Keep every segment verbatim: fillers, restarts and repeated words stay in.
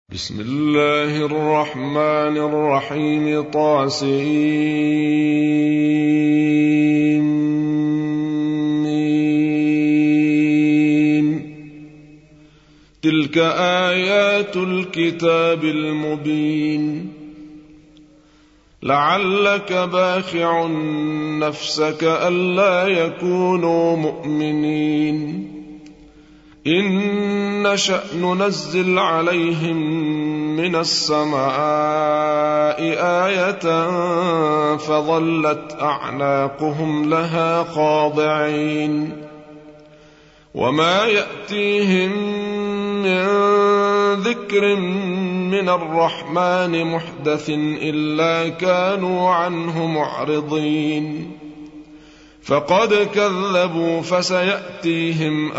بسم الله الرحمن الرحيم. طاسين. تلك آيات الكتاب المبين. لعلك باخع نفسك ألا يكونوا مؤمنين إن نشأ ننزل عليهم من السماء آية فظلت أعناقهم لها خاضعين وما يأتيهم من ذكر من الرحمن محدث إلا كانوا عنه معرضين فقد كذبوا فسيأتيهم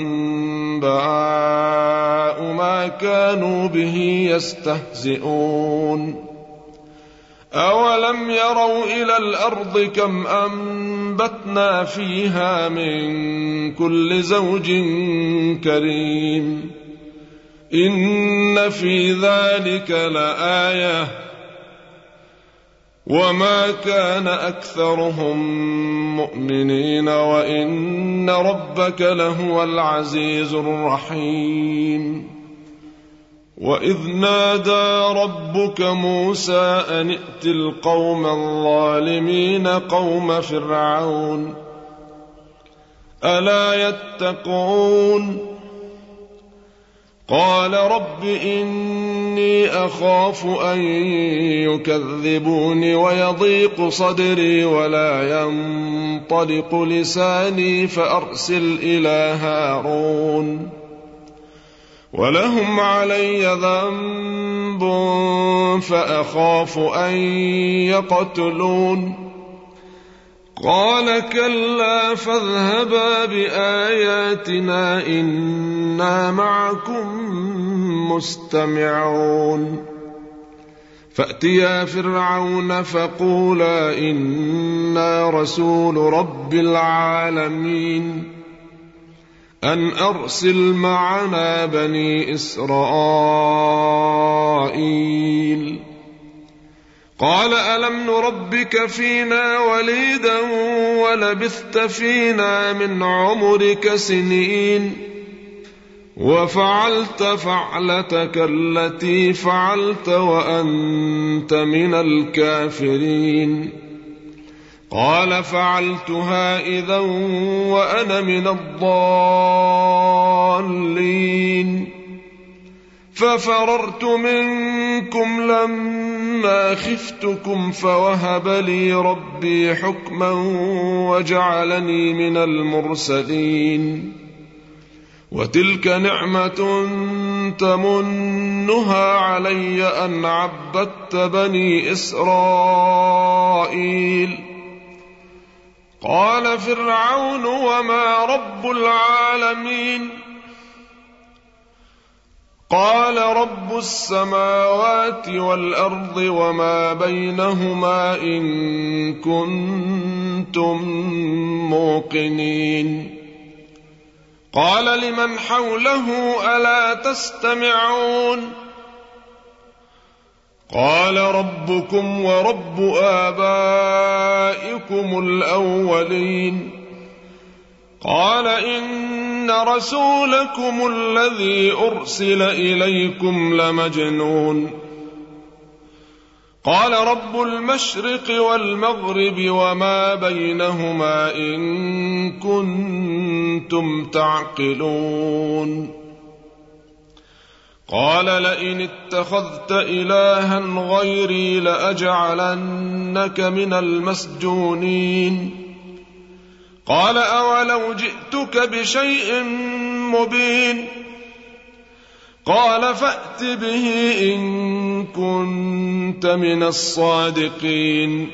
أنباء ما كانوا به يستهزئون. أولم يروا إلى الأرض كم أنبتنا فيها من كل زوج كريم إن في ذلك لآية وما كان أكثرهم مؤمنين وإن ربك لهو العزيز الرحيم. وإذ نادى ربك موسى أن ائت القوم الظالمين قوم فرعون ألا يتقون قال رب إني أخاف أن يكذبوني ويضيق صدري ولا ينطلق لساني فأرسل إلى هارون ولهم علي ذنب فأخاف أن يقتلون قال كلا فاذهبا بآياتنا إنا معكم مستمعون فأتيا فرعون فقولا إنا رسول رب العالمين أن أرسل معنا بني إسرائيل قال ألم نربك فينا وليدا ولبثت فينا من عمرك سنين وفعلت فعلتك التي فعلت وأنت من الكافرين قال فعلتها إذا وأنا من الضالين ففررت منكم لما خفتكم فوهب لي ربي حكما وجعلني من المرسلين وتلك نعمة تمنها علي أن عبدت بني إسرائيل قال فرعون وما رب العالمين قال رب السماوات والأرض وما بينهما إن كنتم موقنين قال لمن حوله ألا تستمعون قال ربكم ورب آبائكم الأولين قال إن رسولكم الذي أرسل إليكم لمجنون قال رب المشرق والمغرب وما بينهما إن كنتم تعقلون قال لئن اتخذت إلها غيري لأجعلنك من المسجونين قال أولو جئتك بشيء مبين قال فأت به إن كنت من الصادقين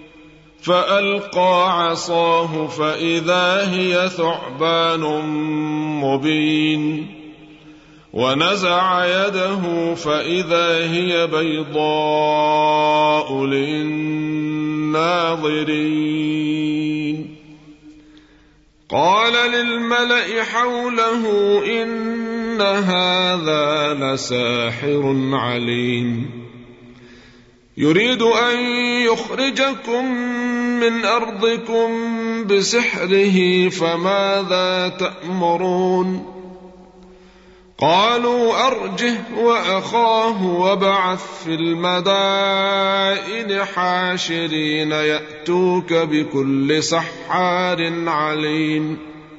فألقى عصاه فإذا هي ثعبان مبين ونزع يده فإذا هي بيضاء للناظرين قال للملأ حوله إن هذا لساحر عليم يريد أن يخرجكم من أرضكم بسحره فماذا تأمرون قالوا أرجه وأخاه وابعث في المدائن حاشرين يأتوك بكل سحار عليم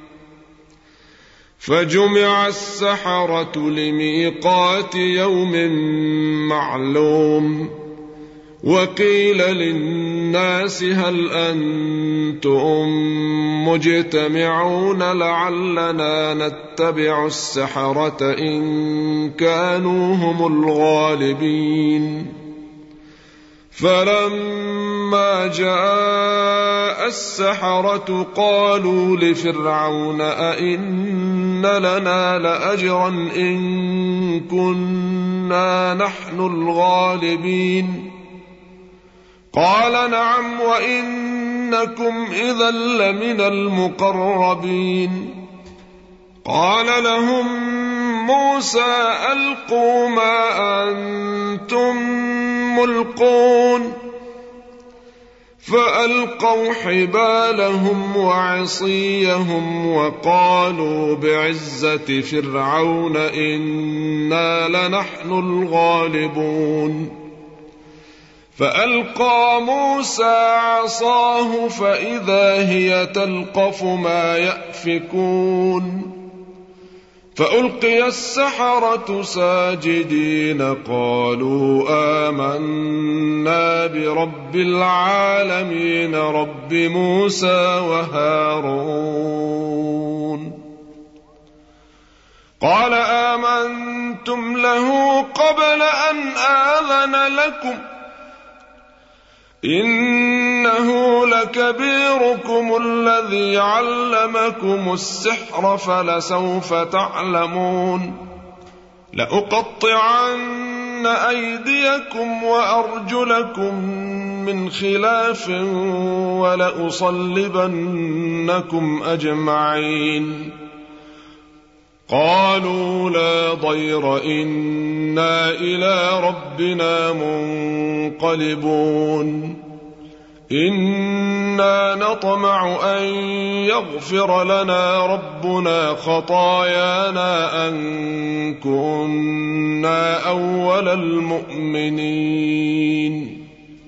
فجمع السحرة لميقات يوم معلوم وقيل للناس هل أنتم مجتمعون لعلنا نتبع السحرة إن كانوا هم الغالبين فلما جاء السحرة قالوا لفرعون أئن لنا لأجرا إن كنا نحن الغالبين قال نعم وإنكم إذا لمن المقربين قال لهم موسى ألقوا ما أنتم ملقون فألقوا حبالهم وعصيهم وقالوا بعزة فرعون إنا لنحن الغالبون فألقى موسى عصاه فإذا هي تلقف ما يأفكون فألقي السحرة ساجدين قالوا آمنا برب العالمين رب موسى وهارون قال آمنتم له قبل أن آذن لكم إنه لكبيركم الذي علمكم السحر فلسوف تعلمون لأقطعن أيديكم وأرجلكم من خلاف ولأصلبنكم أجمعين قالوا لا ضير إنا إلى ربنا منقلبون إنا نطمع أن يغفر لنا ربنا خطايانا أن كنا أول المؤمنين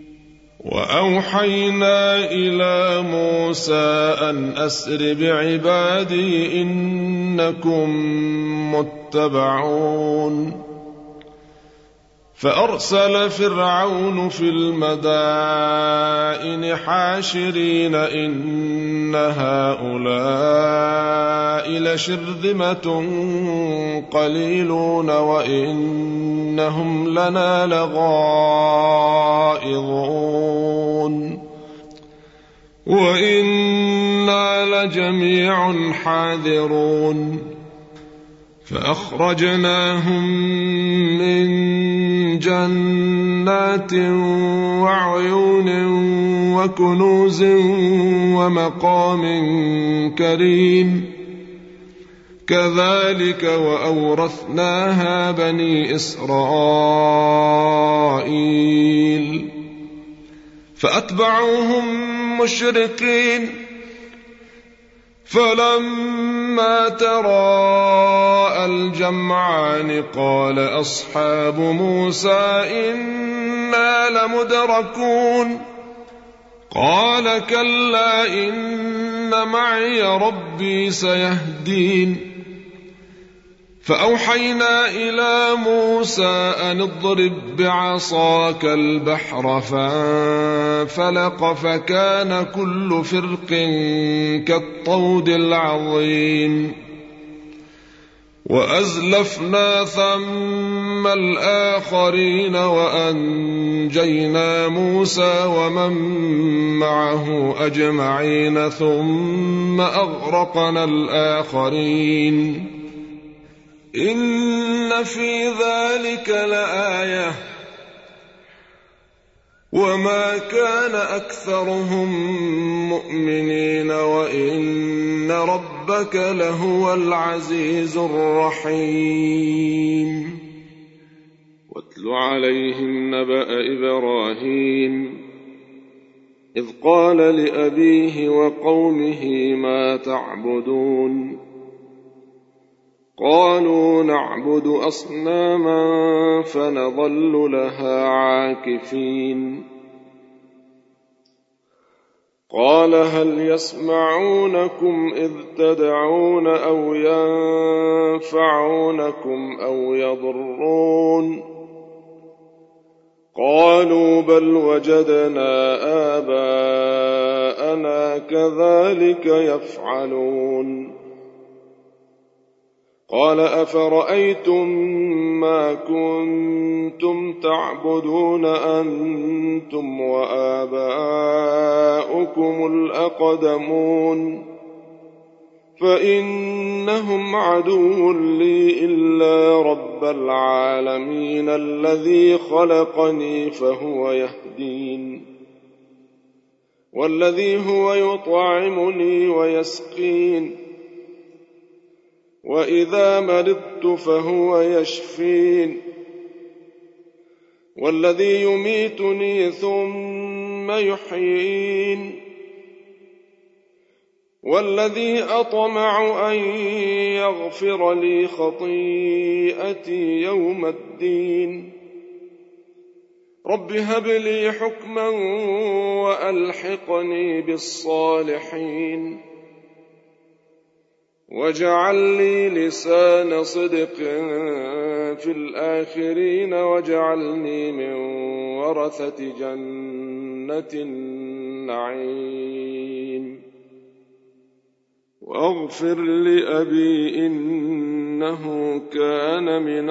وأوحينا إلى موسى أن أسر بعبادي إنكم متبعون فأرسل فرعون في المدائن حاشرين إن هؤلاء لشرذمة قليلون وإنهم لنا لغائظون وإنا لجميع حاذرون فأخرجناهم من جنات وعيون وكنوز ومقام كريم كذلك وأورثناها بني إسرائيل فأتبعوهم مشرقين فلما تراءى الجمعان قال أصحاب موسى إنا لمدركون قال كلا إن معي ربي سيهدين فأوحينا إلى موسى أن اضرب بعصاك البحر فانفلق فكان كل فرق كالطود العظيم وأزلفنا ثم الآخرين وأنجينا موسى ومن معه أجمعين ثم أغرقنا الآخرين إن في ذلك لآية وما كان أكثرهم مؤمنين وإن وإن ربك لهو العزيز الرحيم. واتل عليهم نبأ إبراهيم إذ قال لأبيه وقومه ما تعبدون قالوا نعبد أصناما فنظل لها عاكفين قال هل يسمعونكم إذ تدعون أو ينفعونكم أو يضرون قالوا بل وجدنا آباءنا كذلك يفعلون قال أفرأيتم ما كنتم تعبدون أنتم وآباؤكم الأقدمون فإنهم عدو لي إلا رب العالمين الذي خلقني فهو يهدين والذي هو يطعمني ويسقين وإذا مرضت فهو يشفين والذي يميتني ثم يحيين والذي أطمع أن يغفر لي خطيئتي يوم الدين رب هب لي حكما وألحقني بالصالحين واجعل لي لسان صدق في الآخرين واجعلني من ورثة جنة النعيم واغفر لأبي إنه كان من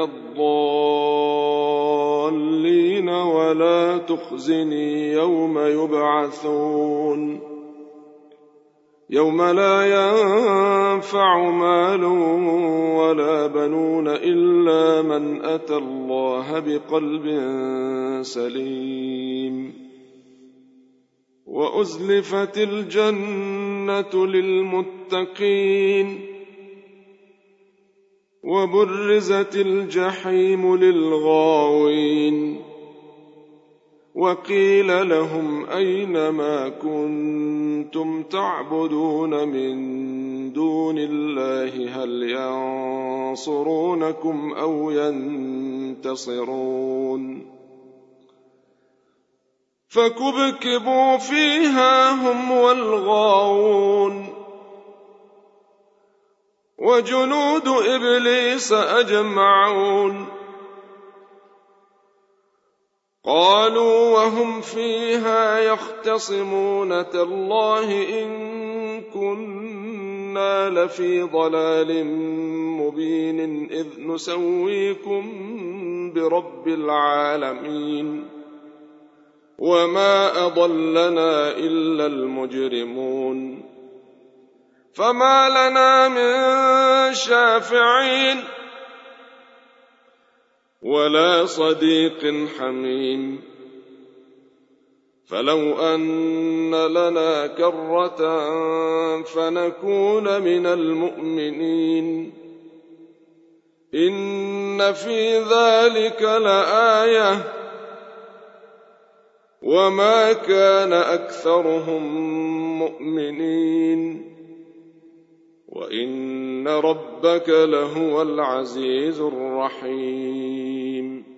الضالين ولا تخزني يوم يبعثون يوم لا ينفع مال ولا بنون إلا من أتى الله بقلب سليم وأزلفت الجنة للمتقين وبرزت الجحيم للغاوين وقيل لهم أين ما كنتم تعبدون من دون الله هل ينصرونكم أو ينتصرون فكبكبوا فيها هم والغاوون وجنود إبليس أجمعون قالوا وهم فيها يختصمون تالله إن كنا لفي ضلال مبين إذ نسويكم برب العالمين وما أضلنا إلا المجرمون فما لنا من شافعين ولا صديق حميم فلو أن لنا كرة فنكون من المؤمنين إن في ذلك لآية وما كان أكثرهم مؤمنين وإن ربك لهو العزيز الرحيم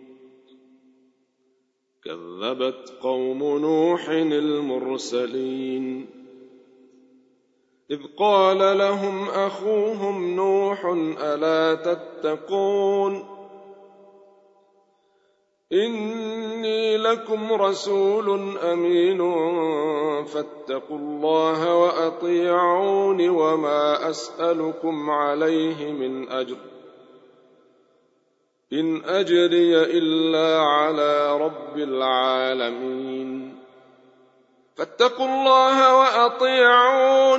كذبت قوم نوح المرسلين إذ قال لهم أخوهم نوح ألا تتقون إني لكم رسول أمين فاتقوا الله وأطيعون وما أسألكم عليه من أجر إن أجري إلا على رب العالمين فاتقوا الله وأطيعون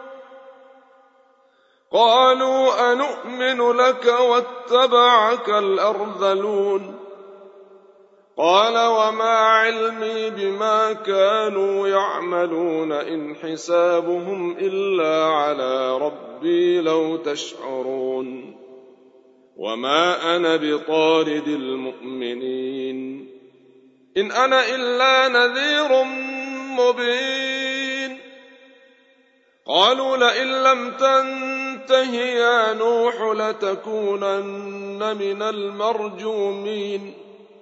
قالوا أنؤمن لك واتبعك الأرذلون قال وما علمي بما كانوا يعملون إن حسابهم إلا على ربي لو تشعرون وما أنا بطارد المؤمنين إن أنا إلا نذير مبين قالوا لئن لم تنته يا نوح لتكونن من المرجومين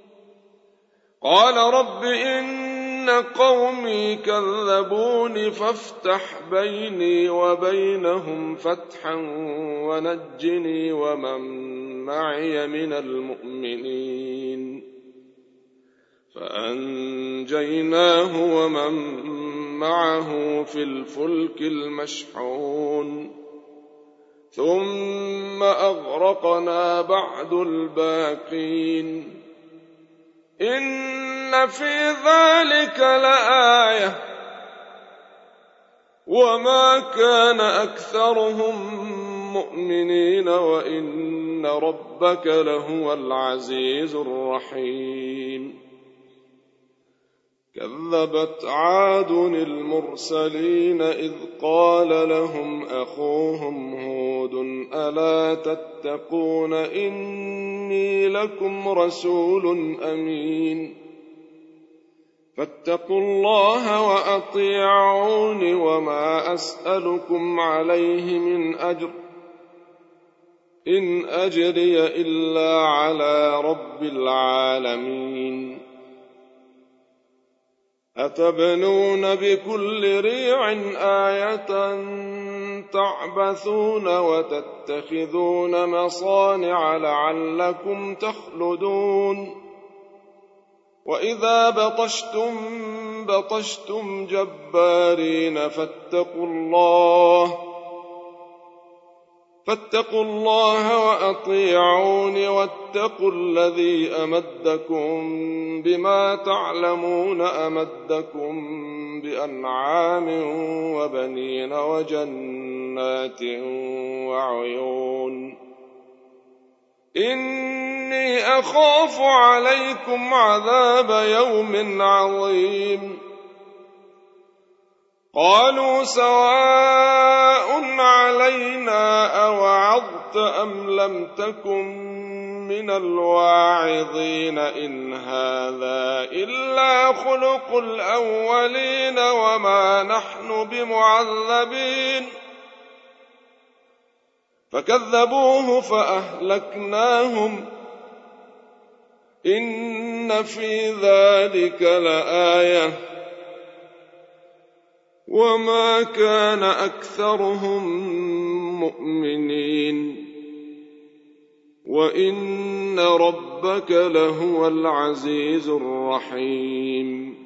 قال رب إن قومي كذبوني فافتح بيني وبينهم فتحا ونجني ومن معي من المؤمنين فأنجيناه ومن معه في الفلك المشحون ثم أغرقنا بعد الباقين إن في ذلك لآية وما كان أكثرهم مؤمنين وإن ربك لهو العزيز الرحيم كذبت عاد المرسلين إذ قال لهم أخوهم هود ألا تتقون إني لكم رسول أمين فاتقوا الله وأطيعون وما أسألكم عليه من أجر إن أجري إلا على رب العالمين أتبنون بكل ريع آية تعبثون وتتخذون مصانع لعلكم تخلدون وإذا بطشتم بطشتم جبارين فاتقوا الله فاتقوا الله وأطيعون واتقوا الذي أمدكم بما تعلمون أمدكم بأنعام وبنين وجنات وعيون إني أخاف عليكم عذاب يوم عظيم قالوا سواء علينا أوعظت أم لم تكن من الواعظين إن هذا إلا خلق الأولين وما نحن بمعذبين فكذبوه فأهلكناهم إن في ذلك لآية وما كان أكثرهم مؤمنين وإن ربك لهو العزيز الرحيم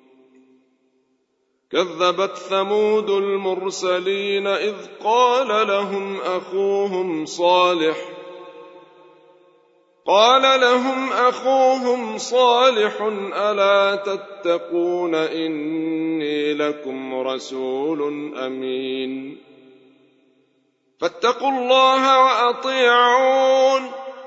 كذبت ثمود المرسلين إذ قال لهم أخوهم صالح قال لهم أخوهم صالح ألا تتقون إني لكم رسول أمين فاتقوا الله وأطيعون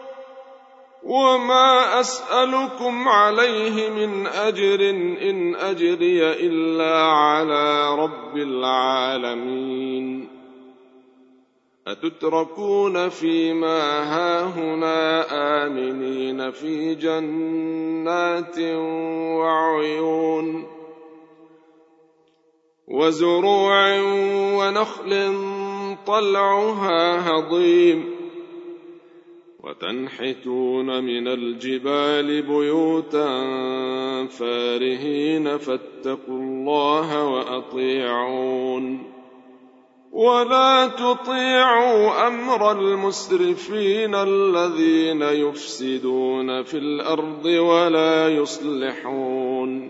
وما أسألكم عليه من أجر إن أجري إلا على رب العالمين أتتركون فيما هاهنا آمنين في جنات وعيون وزروع ونخل طلعها هضيم وتنحتون من الجبال بيوتا فارهين فاتقوا الله وأطيعون ولا تطيعوا أمر المسرفين الذين يفسدون في الأرض ولا يصلحون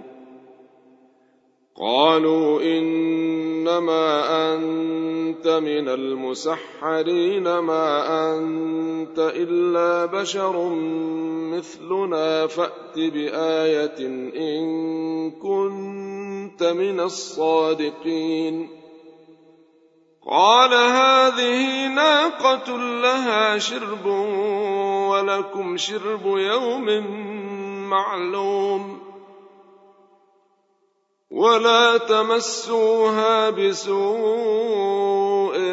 قالوا إنما أنت من المسحرين ما أنت إلا بشر مثلنا فأت بآية إن كنت من الصادقين قال هذه ناقة لها شرب ولكم شرب يوم معلوم ولا تمسوها بسوء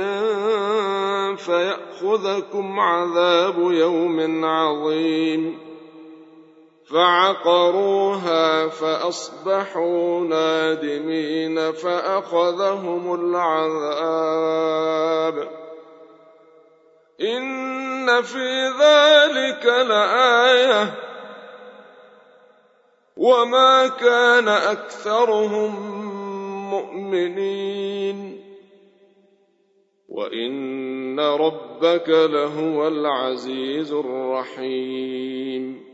فيأخذكم عذاب يوم عظيم فعقروها فأصبحوا نادمين فأخذهم العذاب إن في ذلك لآية وما كان أكثرهم مؤمنين وإن ربك لهو العزيز الرحيم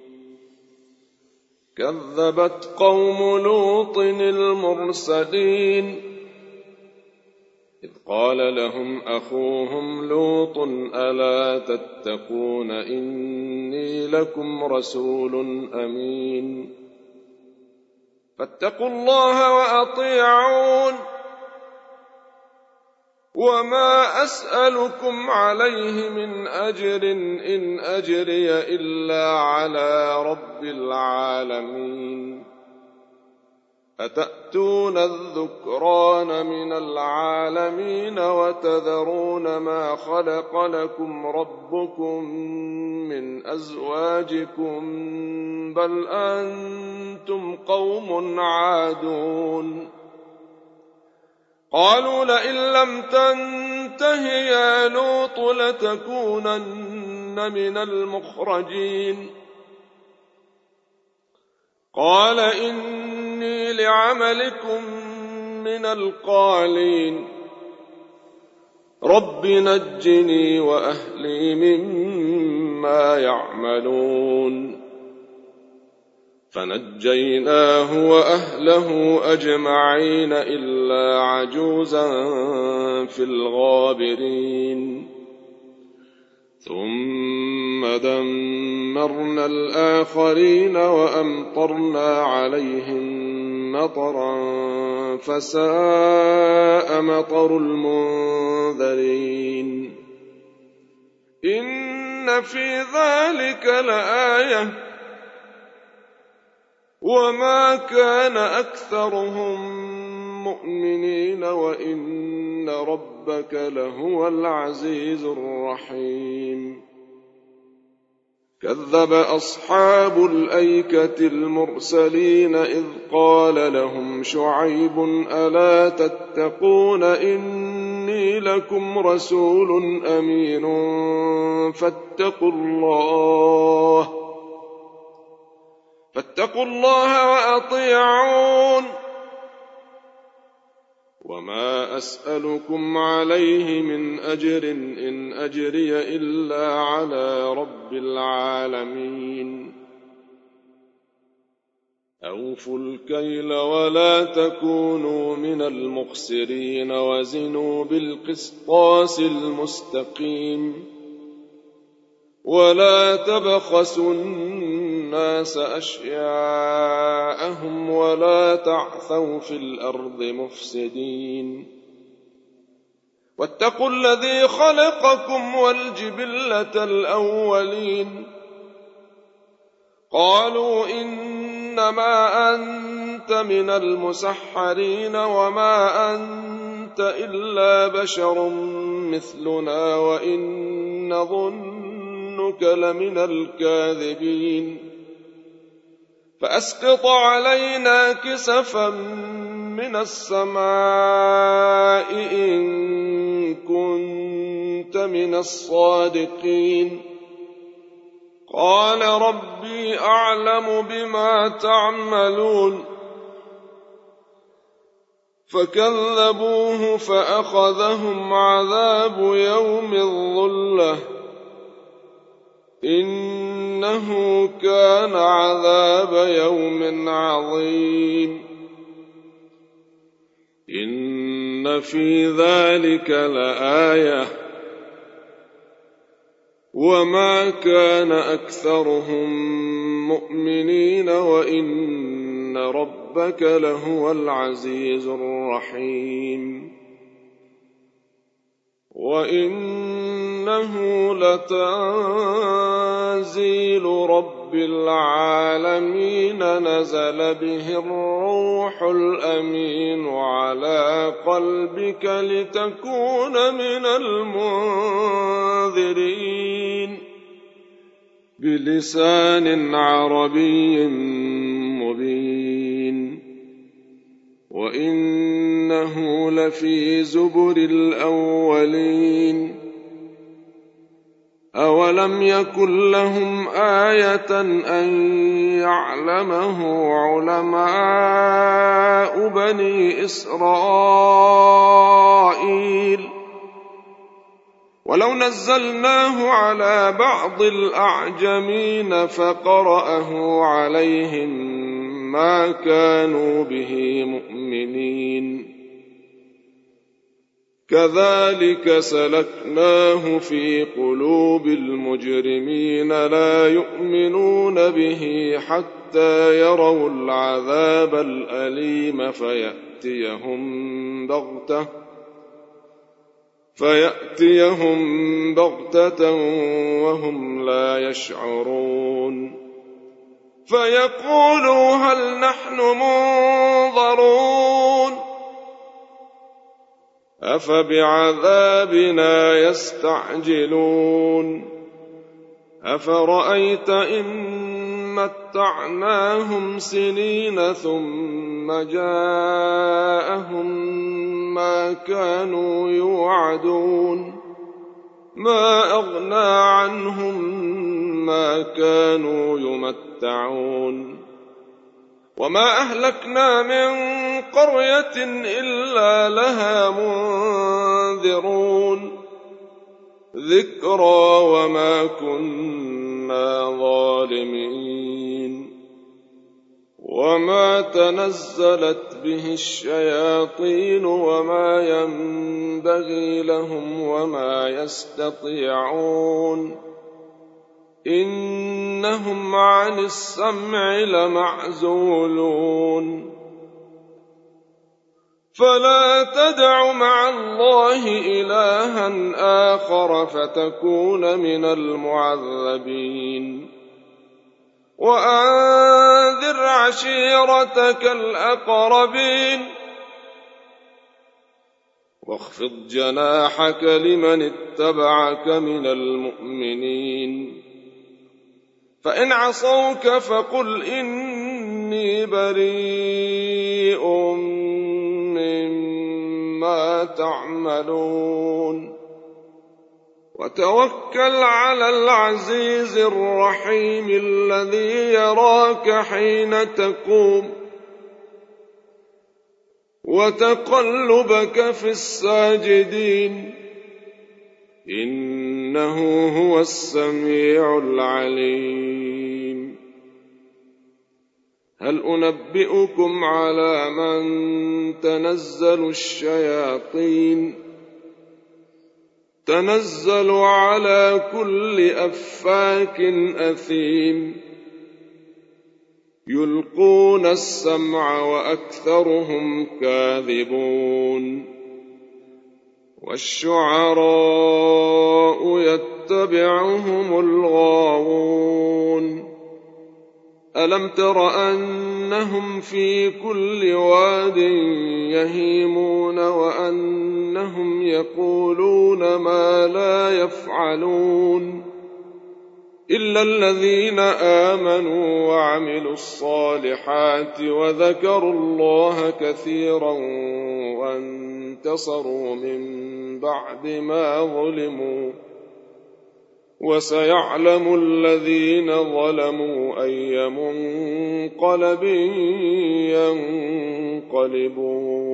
كذبت قوم لوط المرسلين إذ قال لهم أخوهم لوط ألا تتقون إني لكم رسول أمين فاتقوا الله وأطيعون وما أسألكم عليه من أجر إن أجري إلا على رب العالمين أتأتون الذكران من العالمين وتذرون ما خلق لكم ربكم من أزواجكم بل أنتم قوم عادون قالوا لئن لم تنته يا لوط لتكونن من المخرجين قال إني لعملكم من القالين رب نجني وأهلي مما يعملون فنجيناه وأهله أجمعين إلا عجوزا في الغابرين ثم دمرنا الآخرين وأمطرنا عليهم مطرا فساء مطر المنذرين إن في ذلك لآية وما كان أكثرهم مؤمنين وإن ربك لهو العزيز الرحيم كذب أصحاب الأيكة المرسلين إذ قال لهم شعيب ألا تتقون إني لكم رسول أمين فاتقوا الله فاتقوا الله وأطيعون وما أسألكم عليه من أجر إن أجري إلا على رب العالمين أوفوا الكيل ولا تكونوا من المخسرين وزنوا بالقسطاس المستقيم ولا تبخسوا الناس أشياءهم ولا تعثوا في الأرض مفسدين واتقوا الذي خلقكم والجبلة الأولين قالوا إنما أنت من المسحرين وما أنت إلا بشر مثلنا وإن نظنك لمن الكاذبين فأسقط علينا كسفا من السماء إن كنت من الصادقين قال ربي أعلم بما تعملون فكذبوه فأخذهم عذاب يوم الظلة إنه كان عذاب يوم عظيم إن في ذلك لآية وما كان أكثرهم مؤمنين وإن ربك لهو العزيز الرحيم وإنه لتنزيل رب العالمين حين نزل به الروح الأمين على قلبك لتكون من المنذرين بلسان عربي مبين وإنه لفي زبر الأولين أولم يكن لهم آية أن يعلمه علماء بني إسرائيل ولو نزلناه على بعض الأعجمين فقرأه عليهم ما كانوا به مؤمنين كذلك سلكناه في قلوب المجرمين لا يؤمنون به حتى يروا العذاب الأليم فيأتيهم بغتة فيأتيهم بغتة وهم لا يشعرون فيقولوا هل نحن منظرون أفبعذابنا يستعجلون أفرأيت إن متعناهم سنين ثم جاءهم ما كانوا يوعدون ما أغنى عنهم ما كانوا يمتعون وما أهلكنا من قرية إلا لها منذرون ذكرى وما كنا ظالمين وما تنزلت به الشياطين وما ينبغي لهم وما يستطيعون إنهم عن السمع لمعزولون فلا تدع مع الله إلها آخر فتكون من المعذبين وأنذر عشيرتك الأقربين واخفض جناحك لمن اتبعك من المؤمنين فإن عصوك فقل إني بريء مما تعملون وتوكل على العزيز الرحيم الذي يراك حين تقوم وتقلبك في الساجدين إنه هو السميع العليم هل أنبئكم على من تنزل الشياطين تنزل على كل أفاك أثيم يلقون السمع وأكثرهم كاذبون والشعراء يتبعهم الغاوون ألم تر أنهم في كل واد يهيمون وأنهم يقولون ما لا يفعلون إلا الذين آمنوا وعملوا الصالحات وذكروا الله كثيرا وانتصروا من بعد ما ظلموا وسيعلم الذين ظلموا أي منقلب ينقلبون